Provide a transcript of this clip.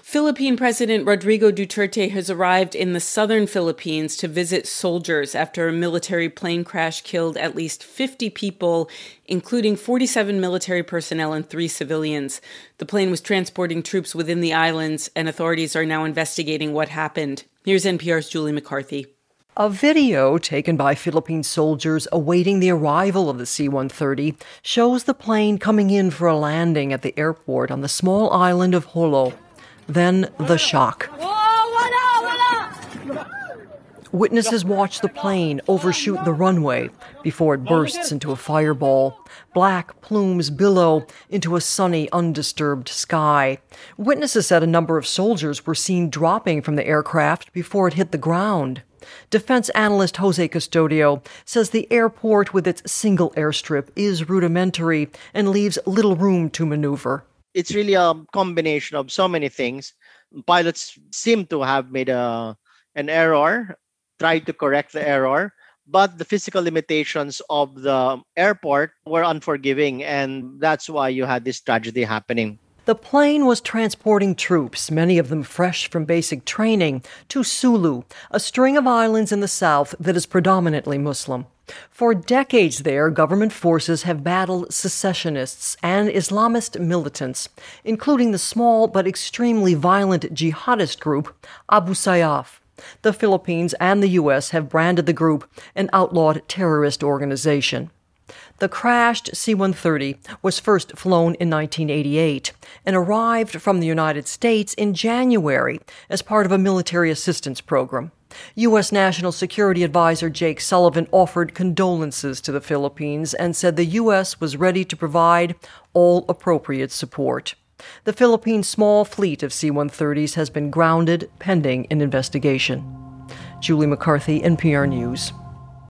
Philippine President Rodrigo Duterte has arrived in the southern Philippines to visit soldiers after a military plane crash killed at least 50 people, including 47 military personnel and 3 civilians. The plane was transporting troops within the islands, and authorities are now investigating what happened. Here's NPR's Julie McCarthy. A video taken by Philippine soldiers awaiting the arrival of the C-130 shows the plane coming in for a landing at the airport on the small island of Jolo. Then the shock. Witnesses watch the plane overshoot the runway before it bursts into a fireball. Black plumes billow into a sunny, undisturbed sky. Witnesses said a number of soldiers were seen dropping from the aircraft before it hit the ground. Defense analyst Jose Custodio says the airport with its single airstrip is rudimentary and leaves little room to maneuver. It's really a combination of so many things. Pilots seem to have made an error, tried to correct the error, but the physical limitations of the airport were unforgiving, and that's why you had this tragedy happening. The plane was transporting troops, many of them fresh from basic training, to Sulu, a string of islands in the south that is predominantly Muslim. For decades there, government forces have battled secessionists and Islamist militants, including the small but extremely violent jihadist group Abu Sayyaf. The Philippines and the U.S. have branded the group an outlawed terrorist organization. The crashed C-130 was first flown in 1988 and arrived from the United States in January as part of a military assistance program. U.S. National Security Advisor Jake Sullivan offered condolences to the Philippines and said the U.S. was ready to provide all appropriate support. The Philippines' small fleet of C-130s has been grounded pending an investigation. Julie McCarthy, NPR News.